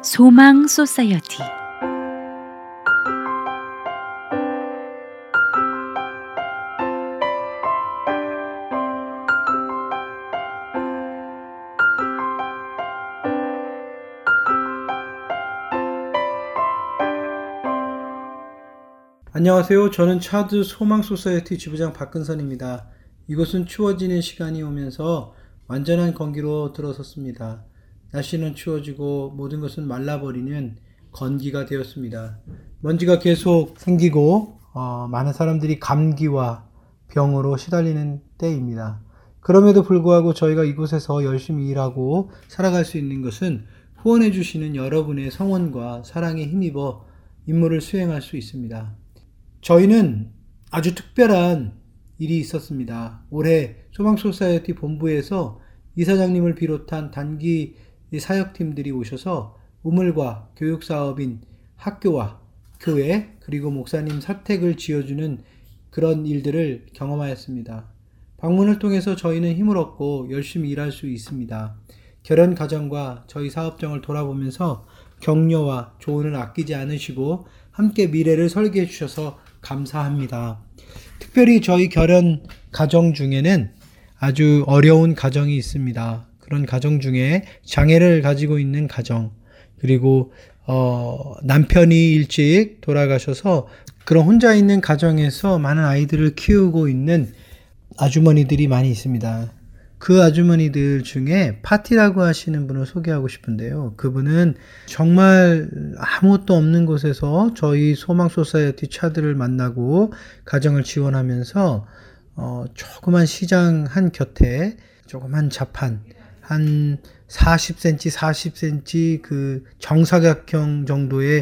소망 소사이어티. 안녕하세요. 저는 차드 소망 소사이어티 지부장 박근선입니다. 이곳은 추워지는 시간이 오면서 완전한 건기로 들어섰습니다. 날씨는 추워지고 모든 것은 말라버리는 건기가 되었습니다. 먼지가 계속 생기고 많은 사람들이 감기와 병으로 시달리는 때입니다. 그럼에도 불구하고 저희가 이곳에서 열심히 일하고 살아갈 수 있는 것은 후원해 주시는 여러분의 성원과 사랑에 힘입어 임무를 수행할 수 있습니다. 저희는 아주 특별한 일이 있었습니다. 올해 소망소사이어티 본부에서 이사장님을 비롯한 단기 사역팀들이 오셔서 우물과 교육사업인 학교와 교회 그리고 목사님 사택을 지어주는 그런 일들을 경험하였습니다. 방문을 통해서 저희는 힘을 얻고 열심히 일할 수 있습니다. 결혼 가정과 저희 사업장을 돌아보면서 격려와 조언을 아끼지 않으시고 함께 미래를 설계해 주셔서 감사합니다. 특별히 저희 결혼 가정 중에는 아주 어려운 가정이 있습니다. 그런 가정 중에 장애를 가지고 있는 가정, 그리고 남편이 일찍 돌아가셔서 그런 혼자 있는 가정에서 많은 아이들을 키우고 있는 아주머니들이 많이 있습니다. 그 아주머니들 중에 파티라고 하시는 분을 소개하고 싶은데요. 그분은 정말 아무것도 없는 곳에서 저희 소망 소사이어티 차들을 만나고 가정을 지원하면서 조그만 시장 한 곁에 조그만 자판 한 40cm, 40cm 그 정사각형 정도의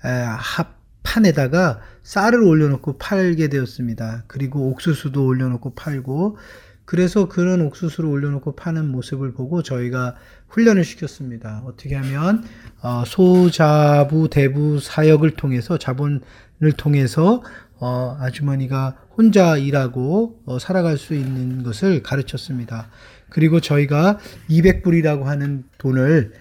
판에다가 쌀을 올려놓고 팔게 되었습니다. 그리고 옥수수도 올려놓고 팔고, 그래서 그런 옥수수를 올려놓고 파는 모습을 보고 저희가 훈련을 시켰습니다. 어떻게 하면 소자부 대부 사역을 통해서 자본을 통해서 아주머니가 혼자 일하고 살아갈 수 있는 것을 가르쳤습니다. 그리고 저희가 200불이라고 하는 돈을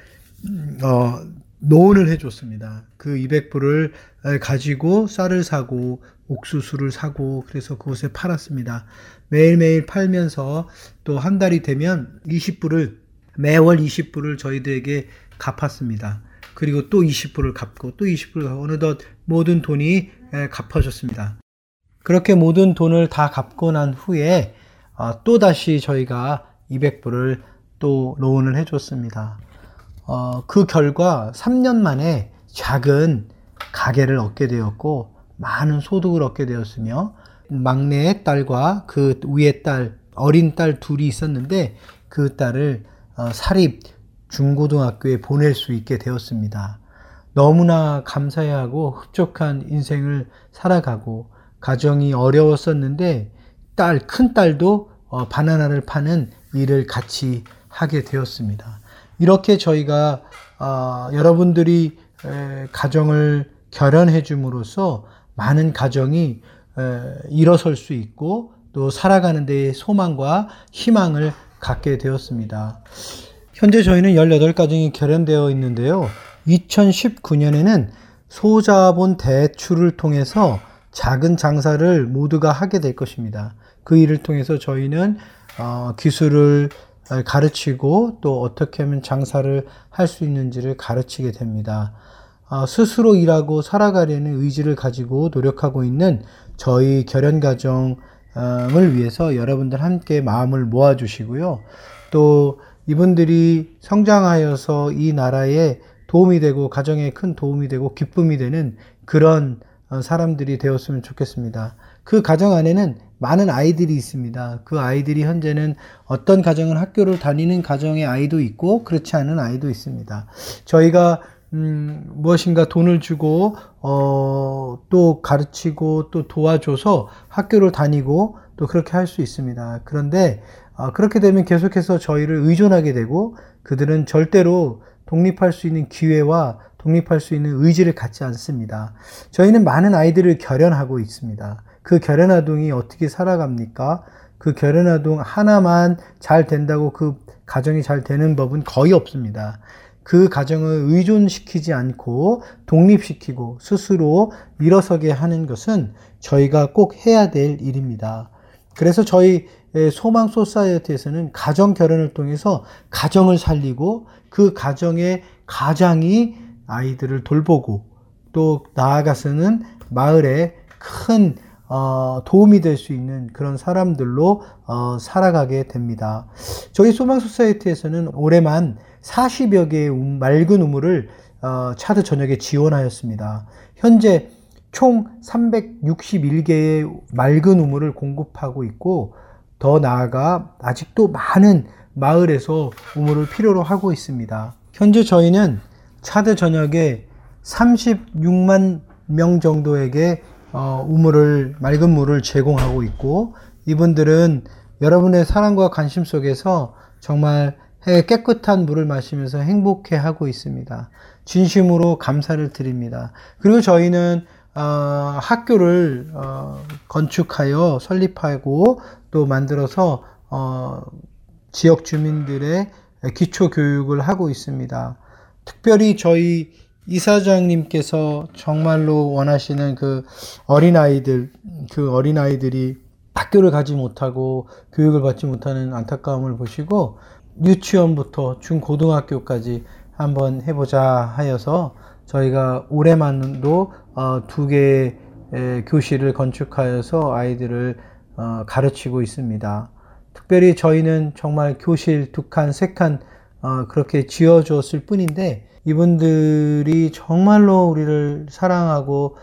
노원을 해줬습니다. 그 200불을 가지고 쌀을 사고 옥수수를 사고 그래서 그곳에 팔았습니다. 매일매일 팔면서 또 한 달이 되면 20불을 매월 20불을 저희들에게 갚았습니다. 그리고 또 20불을 갚고 또 20불을 갚고 어느덧 모든 돈이 갚아졌습니다. 그렇게 모든 돈을 다 갚고 난 후에 또다시 저희가 200불을 또 로운을 해줬습니다. 그 결과 3년 만에 작은 가게를 얻게 되었고 많은 소득을 얻게 되었으며 막내 딸과 그 위에 딸, 어린 딸 둘이 있었는데 그 딸을 사립 중고등학교에 보낼 수 있게 되었습니다. 너무나 감사해하고 흡족한 인생을 살아가고 가정이 어려웠었는데 큰 딸도 바나나를 파는 일을 같이 하게 되었습니다. 이렇게 저희가 여러분들이 가정을 결연해 줌으로써 많은 가정이 일어설 수 있고 또 살아가는 데에 소망과 희망을 갖게 되었습니다. 현재 저희는 18가정이 결연되어 있는데요. 2019년에는 소자본 대출을 통해서 작은 장사를 모두가 하게 될 것입니다. 그 일을 통해서 저희는 기술을 가르치고 또 어떻게 하면 장사를 할 수 있는지를 가르치게 됩니다. 스스로 일하고 살아가려는 의지를 가지고 노력하고 있는 저희 결연가정을 위해서 여러분들 함께 마음을 모아주시고요. 또 이분들이 성장하여서 이 나라에 도움이 되고 가정에 큰 도움이 되고 기쁨이 되는 그런 사람들이 되었으면 좋겠습니다. 그 가정 안에는 많은 아이들이 있습니다. 그 아이들이 현재는 어떤 가정은 학교를 다니는 가정의 아이도 있고 그렇지 않은 아이도 있습니다. 저희가 무엇인가 돈을 주고 또 가르치고 또 도와줘서 학교를 다니고 또 그렇게 할 수 있습니다. 그런데 그렇게 되면 계속해서 저희를 의존하게 되고 그들은 절대로 독립할 수 있는 기회와 독립할 수 있는 의지를 갖지 않습니다. 저희는 많은 아이들을 결연하고 있습니다. 그 결연아동이 어떻게 살아갑니까? 그 결연아동 하나만 잘 된다고 그 가정이 잘 되는 법은 거의 없습니다. 그 가정을 의존시키지 않고 독립시키고 스스로 일어서게 하는 것은 저희가 꼭 해야 될 일입니다. 그래서 저희 소망 소사이어티에서는 가정 결혼을 통해서 가정을 살리고 그 가정의 가장이 아이들을 돌보고 또 나아가서는 마을에 큰 도움이 될 수 있는 그런 사람들로 살아가게 됩니다. 저희 소망 소사이어티에서는 올해만 40여 개의 맑은 우물을 차드 전역에 지원하였습니다. 현재 총 361개의 맑은 우물을 공급하고 있고 더 나아가 아직도 많은 마을에서 우물을 필요로 하고 있습니다. 현재 저희는 차드 전역에 36만 명 정도에게 맑은 물을 제공하고 있고 이분들은 여러분의 사랑과 관심 속에서 정말 깨끗한 물을 마시면서 행복해하고 있습니다. 진심으로 감사를 드립니다. 그리고 저희는 학교를 건축하여 설립하고 또 만들어서 지역 주민들의 기초 교육을 하고 있습니다. 특별히 저희 이사장님께서 정말로 원하시는 그 어린아이들이 학교를 가지 못하고 교육을 받지 못하는 안타까움을 보시고 유치원부터 중고등학교까지 한번 해보자 하여서 저희가 올해만도 2개의 교실을 건축하여서 아이들을 가르치고 있습니다. 특별히 저희는 정말 교실 2칸, 3칸 그렇게 지어주었을 뿐인데 이분들이 정말로 우리를 사랑하고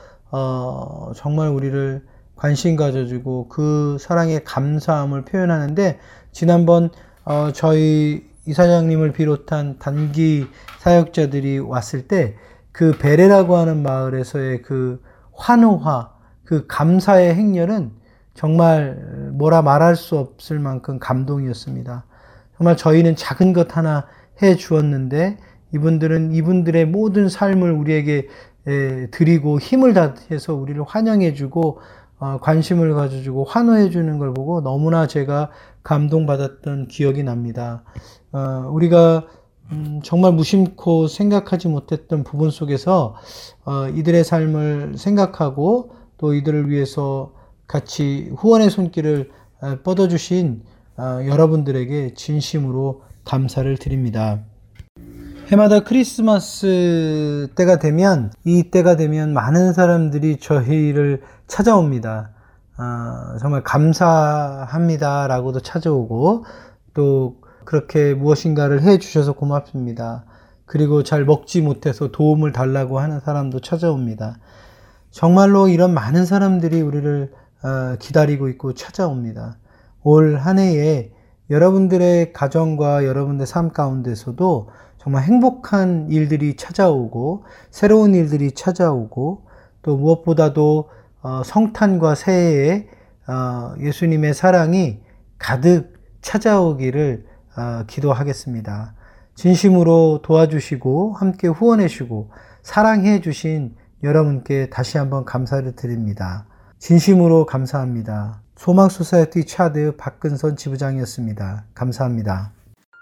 정말 우리를 관심 가져주고 그 사랑의 감사함을 표현하는데 지난번 저희 이사장님을 비롯한 단기 사역자들이 왔을 때 그 베레라고 하는 마을에서의 그 환호와 그 감사의 행렬은 정말 뭐라 말할 수 없을 만큼 감동이었습니다. 정말 저희는 작은 것 하나 해 주었는데 이분들은 이분들의 모든 삶을 우리에게 드리고 힘을 다해서 우리를 환영해 주고 관심을 가져주고 환호해 주는 걸 보고 너무나 제가 감동받았던 기억이 납니다. 우리가 정말 무심코 생각하지 못했던 부분 속에서 이들의 삶을 생각하고 또 이들을 위해서 같이 후원의 손길을 뻗어주신 여러분들에게 진심으로 감사를 드립니다. 해마다 크리스마스 때가 되면 많은 사람들이 저희를 찾아옵니다. 정말 감사합니다 라고도 찾아오고 또 그렇게 무엇인가를 해 주셔서 고맙습니다. 그리고 잘 먹지 못해서 도움을 달라고 하는 사람도 찾아옵니다. 정말로 이런 많은 사람들이 우리를 기다리고 있고 찾아옵니다. 올 한 해에 여러분들의 가정과 여러분들의 삶 가운데서도 정말 행복한 일들이 찾아오고 새로운 일들이 찾아오고 또 무엇보다도 성탄과 새해에 예수님의 사랑이 가득 찾아오기를 기도하겠습니다. 진심으로 도와주시고 함께 후원해 주시고 사랑해 주신 여러분께 다시 한번 감사를 드립니다. 진심으로 감사합니다. 소망소사이어티 차드 박근선 지부장이었습니다. 감사합니다.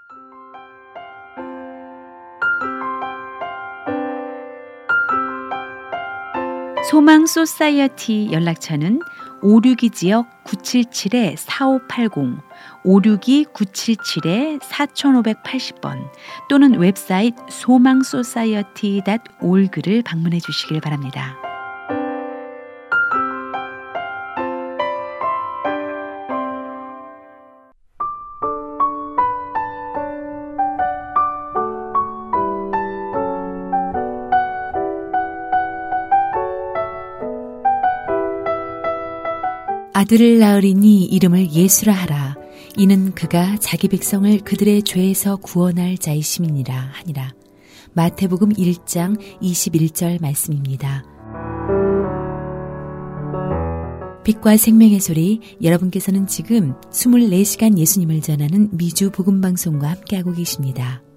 소망 소사이어티 연락처는 562지역 977-4580, 562-977-4580번 또는 웹사이트 somangsociety.org를 방문해 주시길 바랍니다. 아들을 낳으리니 이름을 예수라 하라. 이는 그가 자기 백성을 그들의 죄에서 구원할 자이심이니라 하니라. 마태복음 1장 21절 말씀입니다. 빛과 생명의 소리, 여러분께서는 지금 24시간 예수님을 전하는 미주 복음방송과 함께하고 계십니다.